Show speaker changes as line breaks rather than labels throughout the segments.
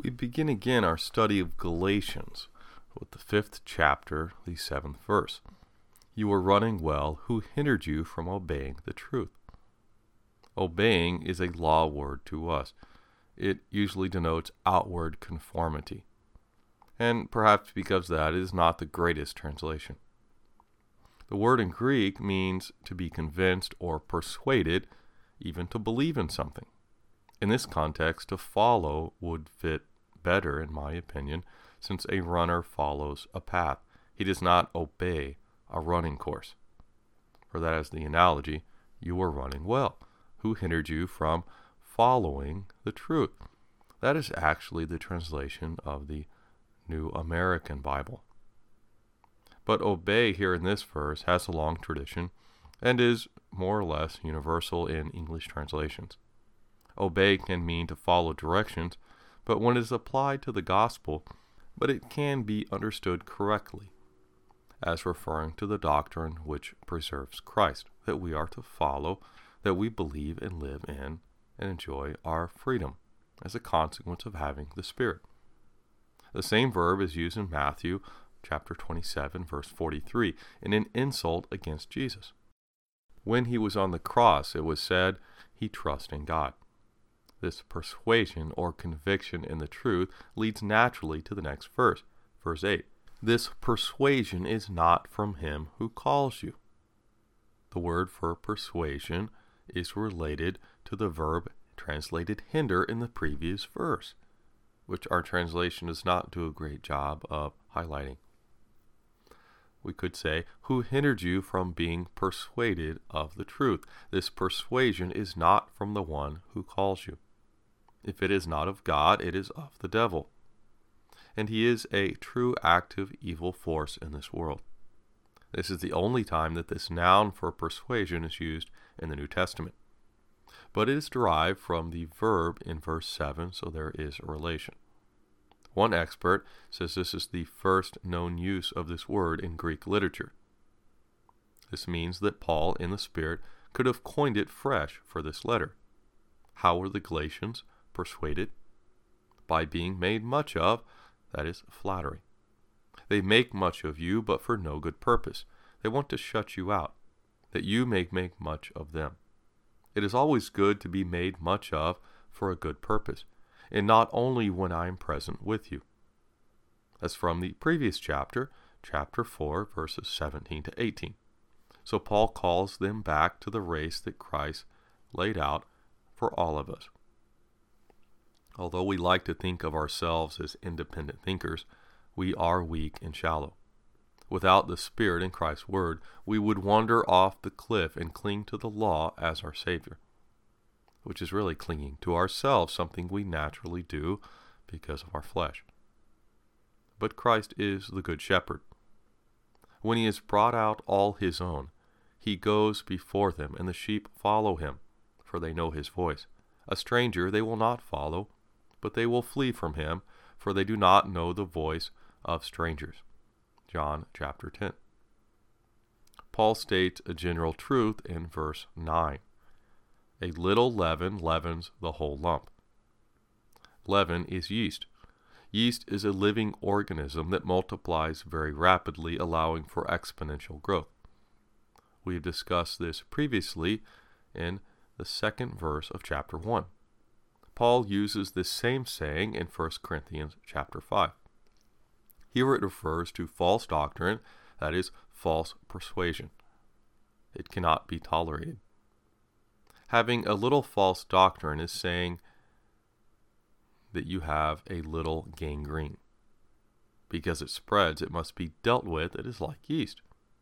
We begin again our study of Galatians with the 5th chapter, the 7th verse. You were running well. Who hindered you from obeying the truth? Obeying is a law word to us. It usually denotes outward conformity. And perhaps because that is not the greatest translation. The word in Greek means to be convinced or persuaded, even to believe in something. In this context, to follow would fit better, in my opinion, since a runner follows a path. He does not obey a running course. For that is the analogy, you were running well. Who hindered you from following the truth? That is actually the translation of the New American Bible. But obey here in this verse has a long tradition and is more or less universal in English translations. Obey can mean to follow directions, but when it is applied to the gospel, it can be understood correctly as referring to the doctrine which preserves Christ, that we are to follow, that we believe and live in and enjoy our freedom as a consequence of having the Spirit. The same verb is used in Matthew chapter 27, verse 43, in an insult against Jesus. When he was on the cross, it was said, he trusts in God. This persuasion or conviction in the truth leads naturally to the next verse, verse 8. This persuasion is not from him who calls you. The word for persuasion is related to the verb translated hinder in the previous verse, which our translation does not do a great job of highlighting. We could say, who hindered you from being persuaded of the truth? This persuasion is not from the one who calls you. If it is not of God, it is of the devil. And he is a true active evil force in this world. This is the only time that this noun for persuasion is used in the New Testament. But it is derived from the verb in verse 7, so there is a relation. One expert says this is the first known use of this word in Greek literature. This means that Paul, in the Spirit, could have coined it fresh for this letter. How were the Galatians persuaded? By being made much of, that is, flattery. They make much of you, but for no good purpose. They want to shut you out, that you may make much of them. It is always good to be made much of for a good purpose, and not only when I am present with you. As from the previous chapter, chapter 4, verses 17 to 18. So Paul calls them back to the race that Christ laid out for all of us. Although we like to think of ourselves as independent thinkers, we are weak and shallow. Without the Spirit in Christ's Word, we would wander off the cliff and cling to the law as our Savior, which is really clinging to ourselves, something we naturally do because of our flesh. But Christ is the Good Shepherd. When he has brought out all his own, he goes before them, and the sheep follow him, for they know his voice. A stranger they will not follow, but they will flee from him, for they do not know the voice of strangers. John chapter 10. Paul states a general truth in verse 9. A little leaven leavens the whole lump. Leaven is yeast. Yeast is a living organism that multiplies very rapidly, allowing for exponential growth. We have discussed this previously in the 2nd verse of chapter 1. Paul uses this same saying in 1 Corinthians chapter 5. Here it refers to false doctrine, that is, false persuasion. It cannot be tolerated. Having a little false doctrine is saying that you have a little gangrene. Because it spreads, it must be dealt with. It is like yeast.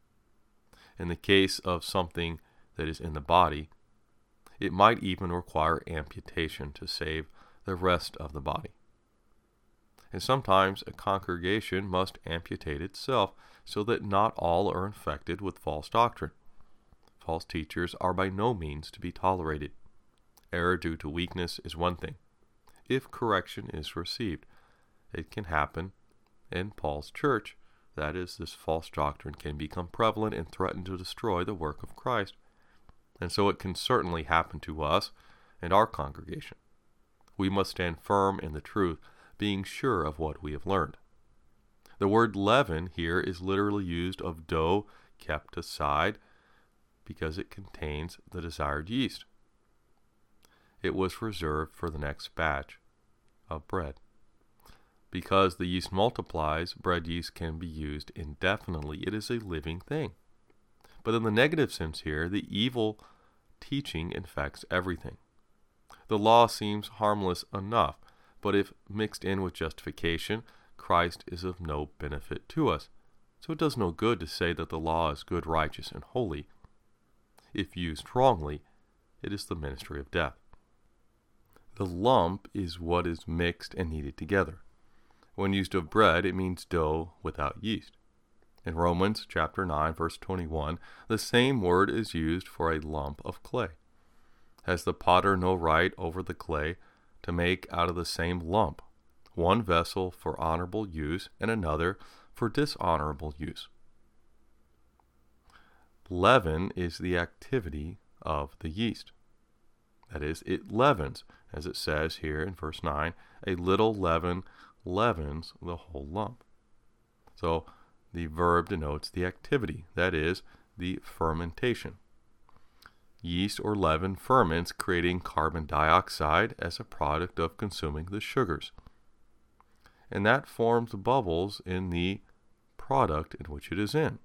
In the case of something that is in the body, it might even require amputation to save the rest of the body. And sometimes a congregation must amputate itself so that not all are infected with false doctrine. False teachers are by no means to be tolerated. Error due to weakness is one thing. If correction is received, it can happen in Paul's church. That is, this false doctrine can become prevalent and threaten to destroy the work of Christ. And so it can certainly happen to us and our congregation. We must stand firm in the truth, being sure of what we have learned. The word leaven here is literally used of dough kept aside because it contains the desired yeast. It was reserved for the next batch of bread. Because the yeast multiplies, bread yeast can be used indefinitely. It is a living thing. But in the negative sense here, the evil teaching infects everything. The law seems harmless enough, but if mixed in with justification, Christ is of no benefit to us. So it does no good to say that the law is good, righteous, and holy. If used wrongly, it is the ministry of death. The lump is what is mixed and kneaded together. When used of bread, it means dough without yeast. In Romans chapter 9, verse 21, the same word is used for a lump of clay. Has the potter no right over the clay to make out of the same lump one vessel for honorable use and another for dishonorable use? Leaven is the activity of the yeast. That is, it leavens, as it says here in verse 9, a little leaven leavens the whole lump. So the verb denotes the activity, that is, the fermentation. Yeast or leaven ferments, creating carbon dioxide as a product of consuming the sugars. And that forms bubbles in the product in which it is in.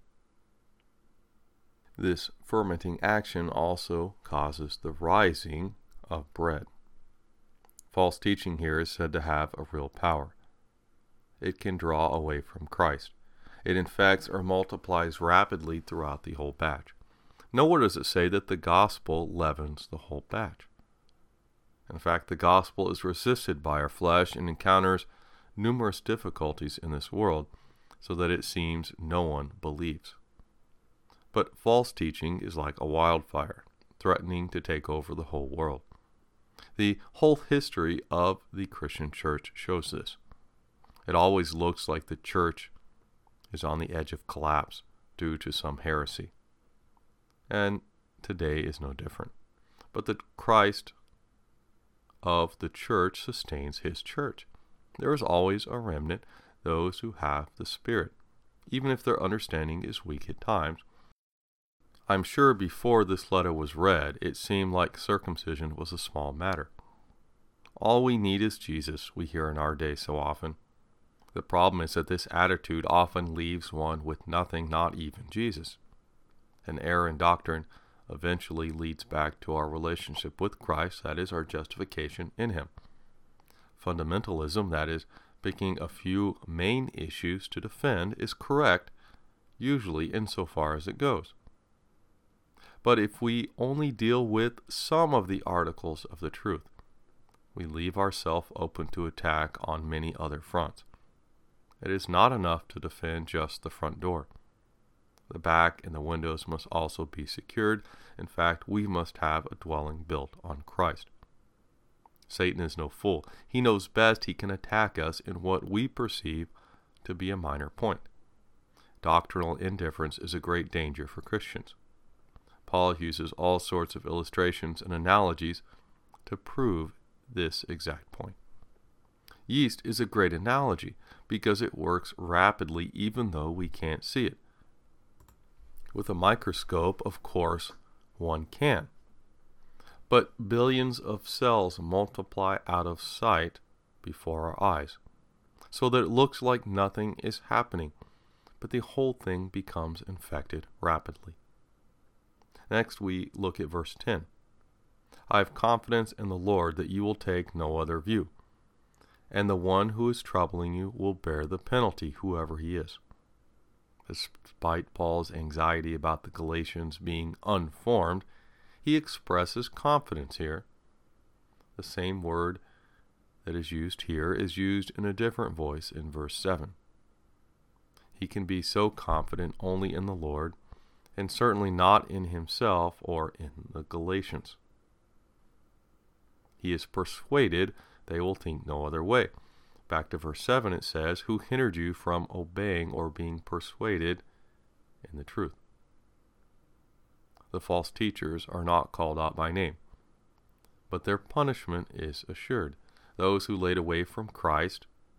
This fermenting action also causes the rising of bread. False teaching here is said to have a real power. It can draw away from Christ. It infects or multiplies rapidly throughout the whole batch. Nowhere does it say that the gospel leavens the whole batch. In fact, the gospel is resisted by our flesh and encounters numerous difficulties in this world, so that it seems no one believes. But false teaching is like a wildfire, threatening to take over the whole world. The whole history of the Christian church shows this. It always looks like the church is on the edge of collapse due to some heresy. And today is no different. But the Christ of the church sustains his church. There is always a remnant, those who have the Spirit, even if their understanding is weak at times. I'm sure before this letter was read, it seemed like circumcision was a small matter. All we need is Jesus, we hear in our day so often. The problem is that this attitude often leaves one with nothing, not even Jesus. An error in doctrine eventually leads back to our relationship with Christ, that is, our justification in him. Fundamentalism, that is, picking a few main issues to defend, is correct, usually insofar as it goes. But if we only deal with some of the articles of the truth, we leave ourselves open to attack on many other fronts. It is not enough to defend just the front door. The back and the windows must also be secured. In fact, we must have a dwelling built on Christ. Satan is no fool. He knows best he can attack us in what we perceive to be a minor point. Doctrinal indifference is a great danger for Christians. Paul uses all sorts of illustrations and analogies to prove this exact point. Yeast is a great analogy because it works rapidly even though we can't see it. With a microscope, of course, one can. But billions of cells multiply out of sight before our eyes, so that it looks like nothing is happening, but the whole thing becomes infected rapidly. Next, we look at verse 10. I have confidence in the Lord that you will take no other view, and the one who is troubling you will bear the penalty, whoever he is. Despite Paul's anxiety about the Galatians being unformed, he expresses confidence here. The same word that is used here is used in a different voice in verse 7. He can be so confident only in the Lord, and certainly not in himself or in the Galatians. He is persuaded they will think no other way. Back to verse 7, it says, who hindered you from obeying or being persuaded in the truth. The false teachers are not called out by name, but their punishment is assured. Those who laid away from Christ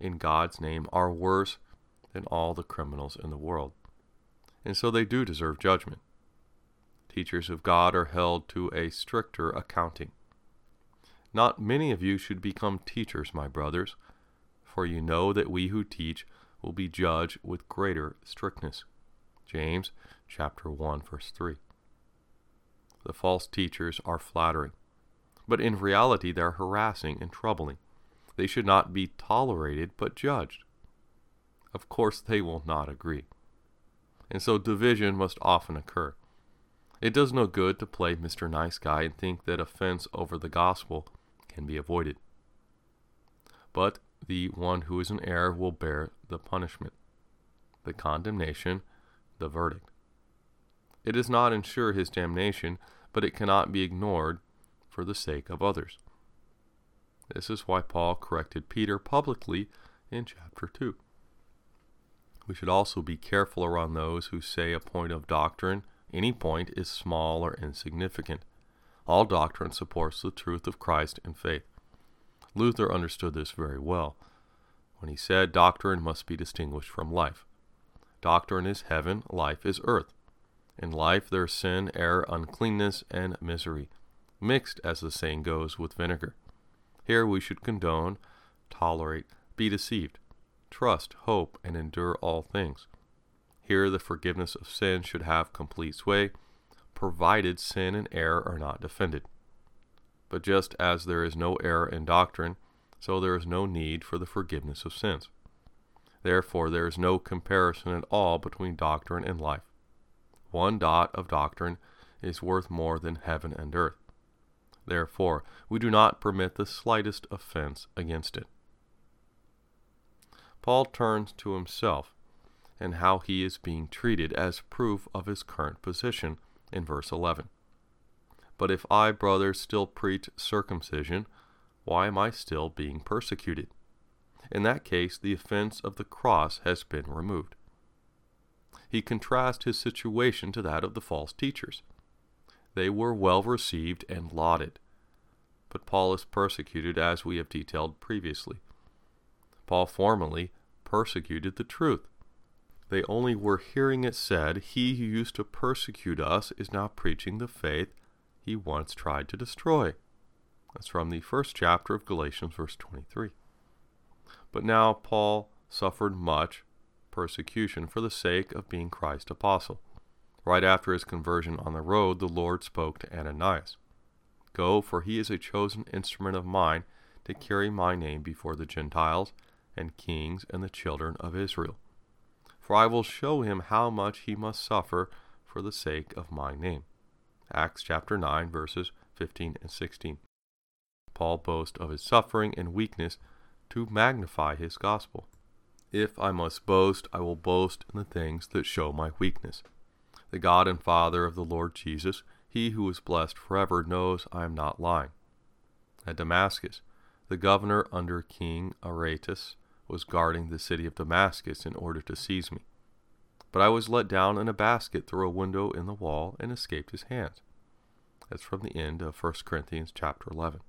in God's name are worse than all the criminals in the world, and so they do deserve judgment. Teachers of God are held to a stricter accounting. Not many of you should become teachers, my brothers, for you know that we who teach will be judged with greater strictness. James chapter 1, verse 3. The false teachers are flattering, but in reality they are harassing and troubling. They should not be tolerated, but judged. Of course, they will not agree, and so division must often occur. It does no good to play Mr. Nice Guy and think that offense over the gospel can be avoided. But the one who is in error will bear the punishment, the condemnation, the verdict. It does not ensure his damnation, but it cannot be ignored for the sake of others. This is why Paul corrected Peter publicly in chapter 2. We should also be careful around those who say a point of doctrine, any point, is small or insignificant. All doctrine supports the truth of Christ and faith. Luther understood this very well when he said doctrine must be distinguished from life. Doctrine is heaven, life is earth. In life there is sin, error, uncleanness, and misery, mixed, as the saying goes, with vinegar. Here we should condone, tolerate, be deceived, trust, hope, and endure all things. Here the forgiveness of sin should have complete sway, provided sin and error are not defended. But just as there is no error in doctrine, so there is no need for the forgiveness of sins. Therefore there is no comparison at all between doctrine and life. One dot of doctrine is worth more than heaven and earth. Therefore, we do not permit the slightest offense against it. Paul turns to himself and how he is being treated as proof of his current position in verse 11. But if I, brothers, still preach circumcision, why am I still being persecuted? In that case, the offense of the cross has been removed. He contrasts his situation to that of the false teachers. They were well received and lauded, but Paul is persecuted as we have detailed previously. Paul formerly persecuted the truth. They only were hearing it said, "He who used to persecute us is now preaching the faith he once tried to destroy." That's from the first chapter of Galatians, verse 23. But now Paul suffered much persecution for the sake of being Christ's apostle. Right after his conversion on the road, the Lord spoke to Ananias. "Go, for he is a chosen instrument of mine to carry my name before the Gentiles and kings and the children of Israel. For I will show him how much he must suffer for the sake of my name." Acts chapter 9, verses 15 and 16. Paul boasts of his suffering and weakness to magnify his gospel. If I must boast, I will boast in the things that show my weakness. The God and Father of the Lord Jesus, he who is blessed forever, knows I am not lying. At Damascus, the governor under King Aretas was guarding the city of Damascus in order to seize me. But I was let down in a basket through a window in the wall and escaped his hands. That's from the end of 1 Corinthians chapter 11.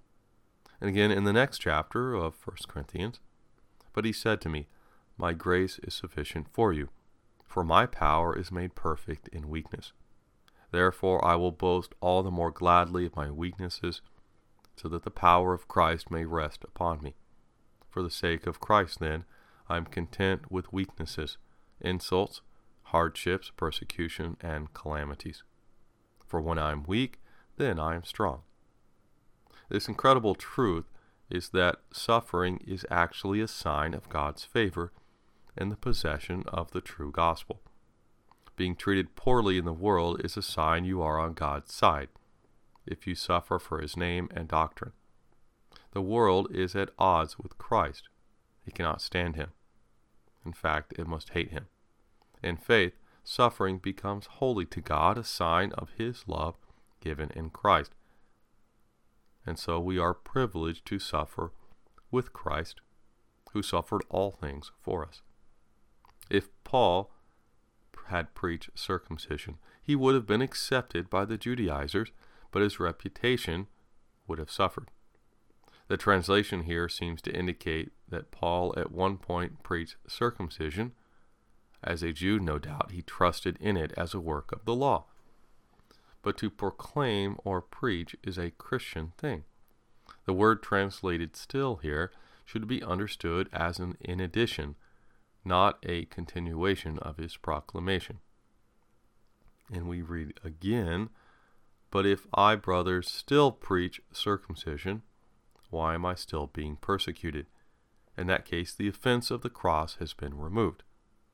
And again in the next chapter of 1 Corinthians, "But he said to me, My grace is sufficient for you, for my power is made perfect in weakness. Therefore I will boast all the more gladly of my weaknesses, so that the power of Christ may rest upon me. For the sake of Christ, then, I am content with weaknesses, insults, hardships, persecution, and calamities. For when I am weak, then I am strong." This incredible truth is that suffering is actually a sign of God's favor and the possession of the true gospel. Being treated poorly in the world is a sign you are on God's side, if you suffer for his name and doctrine. The world is at odds with Christ. It cannot stand him. In fact, it must hate him. In faith, suffering becomes holy to God, a sign of his love given in Christ. And so we are privileged to suffer with Christ, who suffered all things for us. If Paul had preached circumcision, he would have been accepted by the Judaizers, but his reputation would have suffered. The translation here seems to indicate that Paul at one point preached circumcision. As a Jew, no doubt, he trusted in it as a work of the law. But to proclaim or preach is a Christian thing. The word translated still here should be understood as an in addition, not a continuation of his proclamation. And we read again, "But if I, brothers, still preach circumcision, why am I still being persecuted? In that case, the offense of the cross has been removed."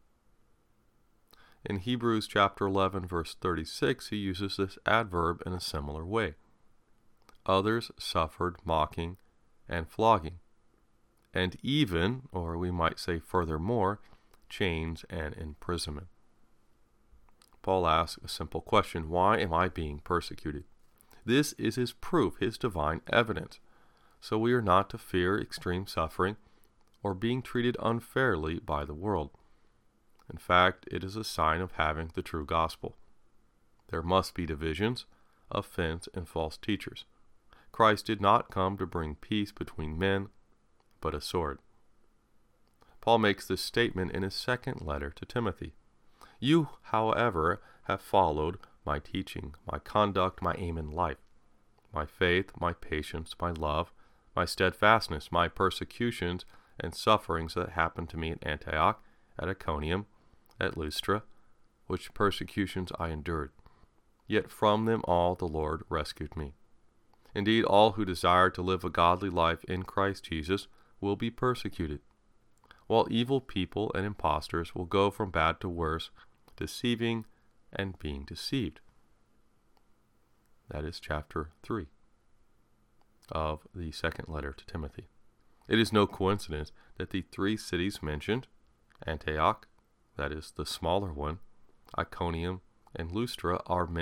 In Hebrews chapter 11, verse 36, he uses this adverb in a similar way. Others suffered mocking and flogging, and even, or we might say furthermore, chains and imprisonment. Paul asks a simple question: why am I being persecuted? This is his proof, his divine evidence. So we are not to fear extreme suffering or being treated unfairly by the world. In fact, it is a sign of having the true gospel. There must be divisions, offense, and false teachers. Christ did not come to bring peace between men, but a sword. Paul makes this statement in his second letter to Timothy. "You, however, have followed my teaching, my conduct, my aim in life, my faith, my patience, my love, my steadfastness, my persecutions and sufferings that happened to me at Antioch, at Iconium, at Lystra, which persecutions I endured. Yet from them all the Lord rescued me. Indeed, all who desire to live a godly life in Christ Jesus will be persecuted, while evil people and impostors will go from bad to worse, deceiving and being deceived." That is chapter 3 of the second letter to Timothy. It is no coincidence that the three cities mentioned, Antioch, that is the smaller one, Iconium, and Lystra,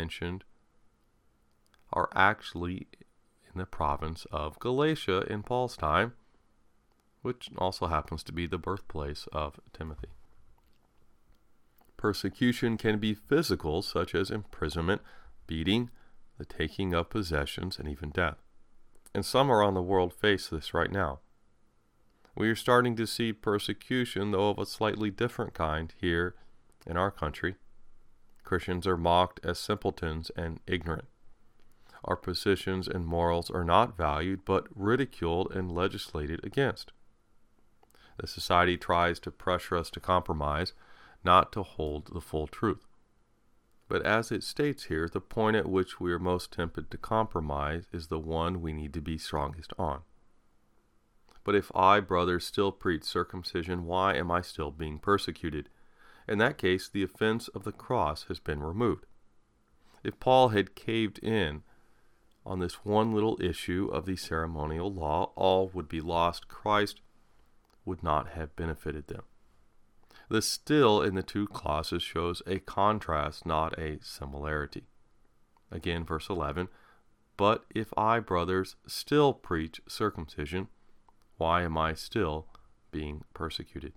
are actually in the province of Galatia in Paul's time, which also happens to be the birthplace of Timothy. Persecution can be physical, such as imprisonment, beating, the taking of possessions, and even death. And some around the world face this right now. We are starting to see persecution, though of a slightly different kind, here in our country. Christians are mocked as simpletons and ignorant. Our positions and morals are not valued, but ridiculed and legislated against. The society tries to pressure us to compromise, not to hold the full truth. But as it states here, the point at which we are most tempted to compromise is the one we need to be strongest on. "But if I, brothers, still preach circumcision, why am I still being persecuted? In that case, the offense of the cross has been removed." If Paul had caved in on this one little issue of the ceremonial law, all would be lost. Christ would not have benefited them. The still in the two clauses shows a contrast, not a similarity. Again, verse 11, "But if I, brothers, still preach circumcision, why am I still being persecuted?"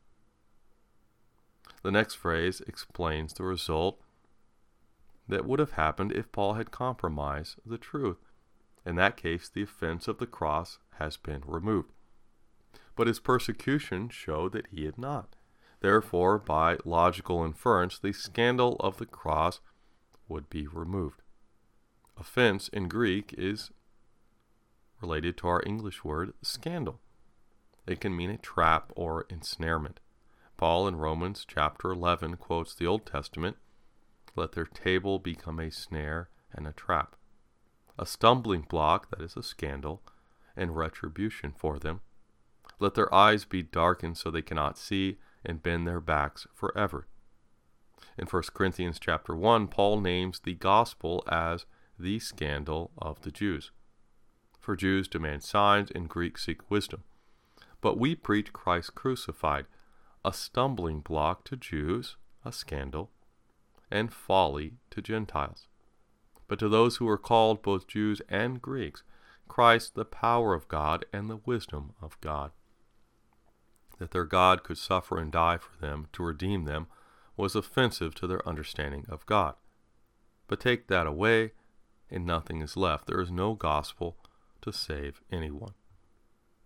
The next phrase explains the result that would have happened if Paul had compromised the truth. In that case, the offense of the cross has been removed. But his persecution showed that he had not. Therefore, by logical inference, the scandal of the cross would be removed. Offense in Greek is related to our English word scandal. It can mean a trap or ensnarement. Paul in Romans chapter 11 quotes the Old Testament, "Let their table become a snare and a trap, a stumbling block," that is a scandal, "and retribution for them. Let their eyes be darkened so they cannot see, and bend their backs forever." In 1 Corinthians chapter 1, Paul names the gospel as the scandal of the Jews. For Jews demand signs, and Greeks seek wisdom. But we preach Christ crucified, a stumbling block to Jews, a scandal, and folly to Gentiles. But to those who are called, both Jews and Greeks, Christ the power of God and the wisdom of God. That their God could suffer and die for them to redeem them was offensive to their understanding of God. But take that away, and nothing is left. There is no gospel to save anyone.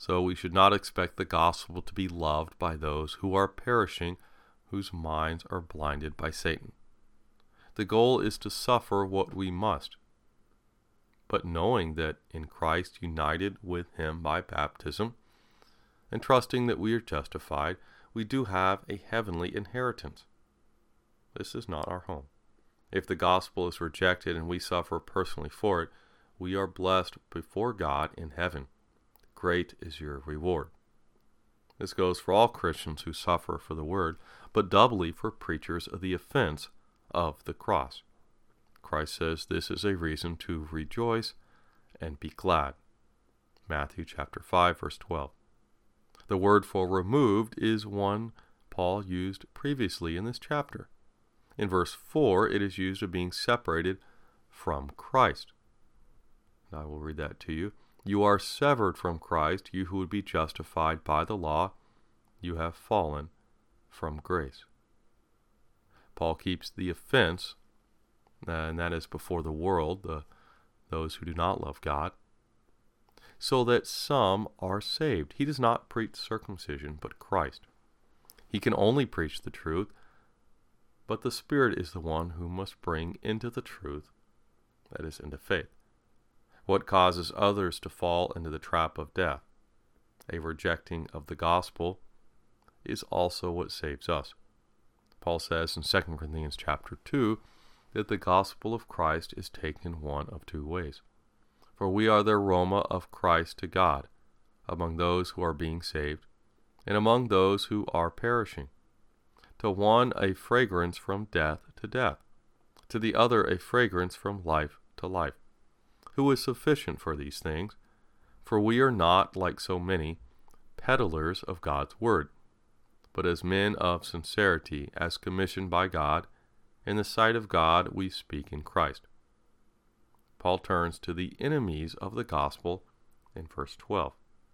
So we should not expect the gospel to be loved by those who are perishing, whose minds are blinded by Satan. The goal is to suffer what we must, but knowing that in Christ, united with him by baptism, and trusting that we are justified, we do have a heavenly inheritance. This is not our home. If the gospel is rejected and we suffer personally for it, we are blessed before God in heaven. Great is your reward. This goes for all Christians who suffer for the word, but doubly for preachers of the offense of the cross. Christ says this is a reason to rejoice and be glad. Matthew chapter 5, verse 12. The word for removed is one Paul used previously in this chapter. In verse 4, it is used of being separated from Christ. And I will read that to you. You are severed from Christ, you who would be justified by the law. You have fallen from grace. Paul keeps the offense, and that is before the world, those who do not love God, so that some are saved. He does not preach circumcision, but Christ. He can only preach the truth, but the Spirit is the one who must bring into the truth, that is, into faith. What causes others to fall into the trap of death, a rejecting of the gospel, is also what saves us. Paul says in 2 Corinthians chapter 2 that the gospel of Christ is taken one of two ways. For we are the aroma of Christ to God, among those who are being saved, and among those who are perishing. To one a fragrance from death to death, to the other a fragrance from life to life. Who is sufficient for these things? For we are not, like so many, peddlers of God's word, but as men of sincerity, as commissioned by God, in the sight of God we speak in Christ. Paul turns to the enemies of the gospel in verse 12.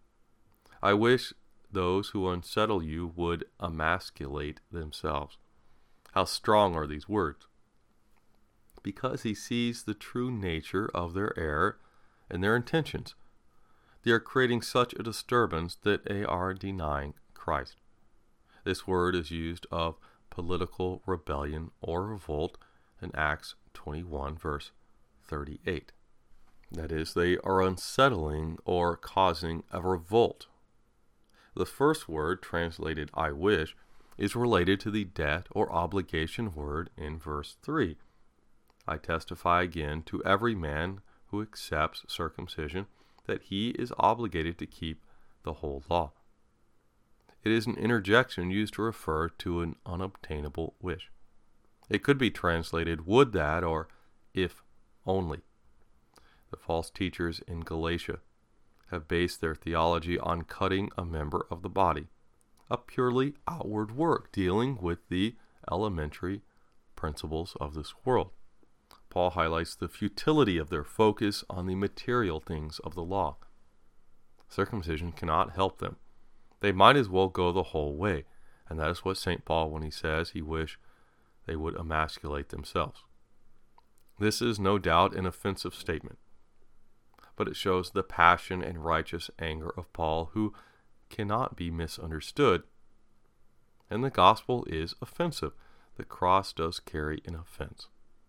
I wish those who unsettle you would emasculate themselves. How strong are these words! Because he sees the true nature of their error and their intentions. They are creating such a disturbance that they are denying Christ. This word is used of political rebellion or revolt in Acts 21, verse 38. That is, they are unsettling or causing a revolt. The first word, translated I wish, is related to the debt or obligation word in verse 3. I testify again to every man who accepts circumcision that he is obligated to keep the whole law. It is an interjection used to refer to an unobtainable wish. It could be translated would that or if only. The false teachers in Galatia have based their theology on cutting a member of the body, a purely outward work dealing with the elementary principles of this world. Paul highlights the futility of their focus on the material things of the law. Circumcision cannot help them. They might as well go the whole way, and that is what St. Paul when he says he wished they would emasculate themselves. This is no doubt an offensive statement, but it shows the passion and righteous anger of Paul, who cannot be misunderstood. And the gospel is offensive. The cross does carry an offense.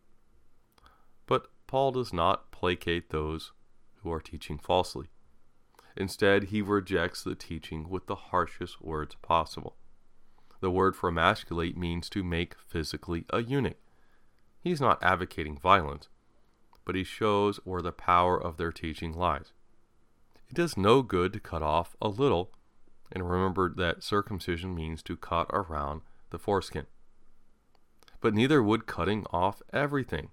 But Paul does not placate those who are teaching falsely. Instead, he rejects the teaching with the harshest words possible. The word for emasculate means to make physically a eunuch. He's not advocating violence, but he shows where the power of their teaching lies. It does no good to cut off a little, and remember that circumcision means to cut around the foreskin. But neither would cutting off everything.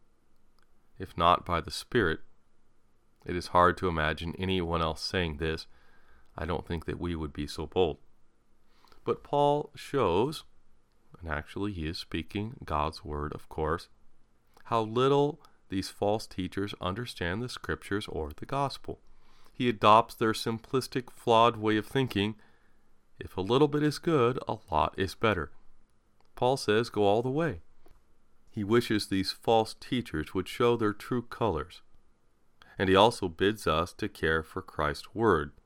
If not by the Spirit, it is hard to imagine anyone else saying this. I don't think that we would be so bold. But Paul shows, and actually he is speaking God's word, of course, how little these false teachers understand the scriptures or the gospel. He adopts their simplistic, flawed way of thinking. If a little bit is good, a lot is better. Paul says, go all the way. He wishes these false teachers would show their true colors. And he also bids us to care for Christ's word,